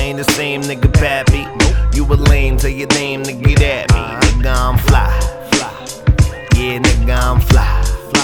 ain't the same nigga, pappy. You a lame, tell your name to get at me. Nigga, I'm fly. Yeah, nigga, I'm fly.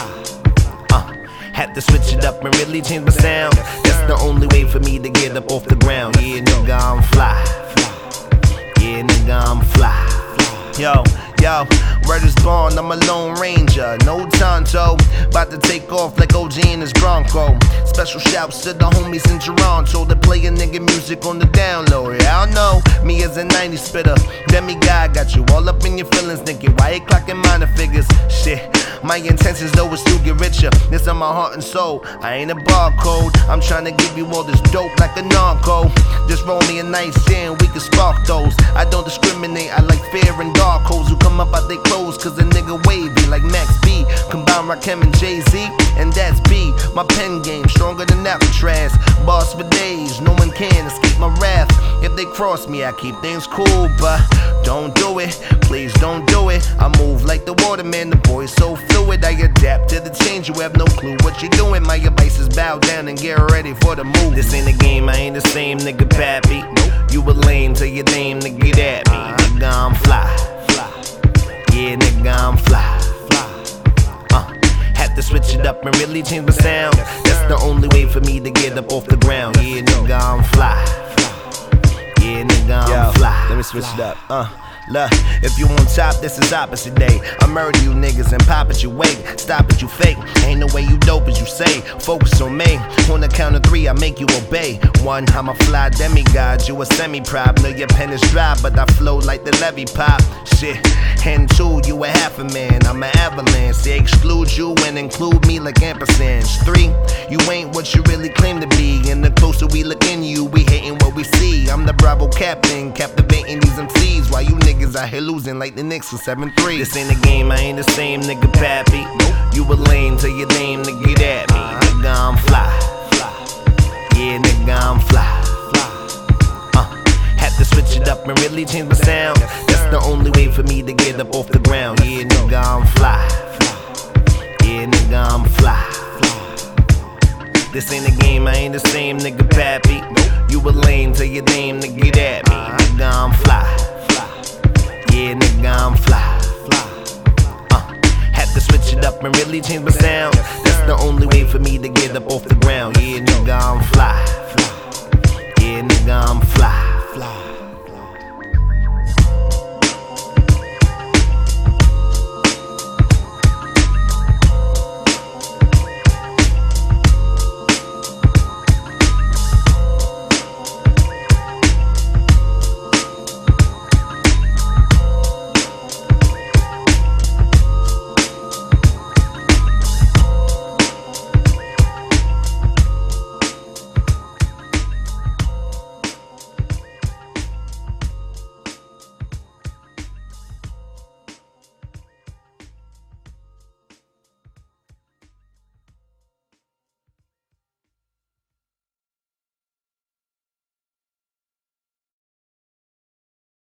Had to switch it up and really change my sound. That's the only way for me to get up off the ground. Yeah, nigga, I'm fly. Yeah, nigga, I'm fly. Yo, word is born, I'm a Lone Ranger, no Tonto. About to take off like OG in his Bronco. Special shouts to the homies in Toronto that play a nigga music on the download. Yeah, I know, me as a 90s spitter. Demigod got you all up in your feelings, thinking why you clocking minor figures? Shit, my intentions though is to get richer. This on my heart and soul, I ain't a barcode. I'm trying to give you all this dope like a narco. Just roll me a nice and we can spark those. I don't discriminate, I like fair and dark hoes who come up out they clothes cause a nigga wavy like Max B. Combine Rakim and Jay-Z, and that's B. My pen game stronger than Alcatraz. Boss for days, no one can escape my wrath. If they cross me, I keep things cool, but don't do it, please don't do it. I move like the waterman, the boy's so fluid. I adapt to the change, you have no clue what you're doing. My advice is bow down and get ready for the move. This ain't a game, I ain't the same nigga, pappy. You a lame, tell your name to get at me. Nigga, I'm fly. Yeah, nigga, I'm fly. Had to switch it up and really change my sound. That's the only way for me to get up off the ground. Yeah, nigga, I'm fly. Yeah, nigga, I'm fly. Let me switch it up. Look, if you on top, this is opposite day. I murder you niggas and pop at you wake. Stop it, you fake. Ain't no way you dope as you say. Focus on me. On the count of 3, I make you obey. 1, I'm a fly demigod. You a semi-prop. Know your pen is dry, but I flow like the levee pop. Shit. And 2, you a half a man. I'm an avalanche. They exclude you and include me like ampersands. 3, you ain't what you really claim to be. And the closer we look in you, we hating what we see. I'm the Bravo captain, captivating these MCs while you niggas out here losing like the Knicks with 7-3. This ain't a game, I ain't the same nigga, pappy. You a lame, tell your name to get at me. Nigga, I'm fly. Yeah, nigga, I'm fly. Had to switch it up and really change my sound. That's the only way for me to get up off the ground. Yeah, nigga, I'm fly. Yeah, nigga, I'm fly. This ain't a game, I ain't the same nigga, pappy. You a lame, tell your name to get at me. Nigga, I'm fly. Yeah, nigga, I'm fly. Had to switch it up and really change my sound. That's the only way for me to get up off the ground. Yeah, nigga, I'm fly. Yeah, nigga, I'm fly.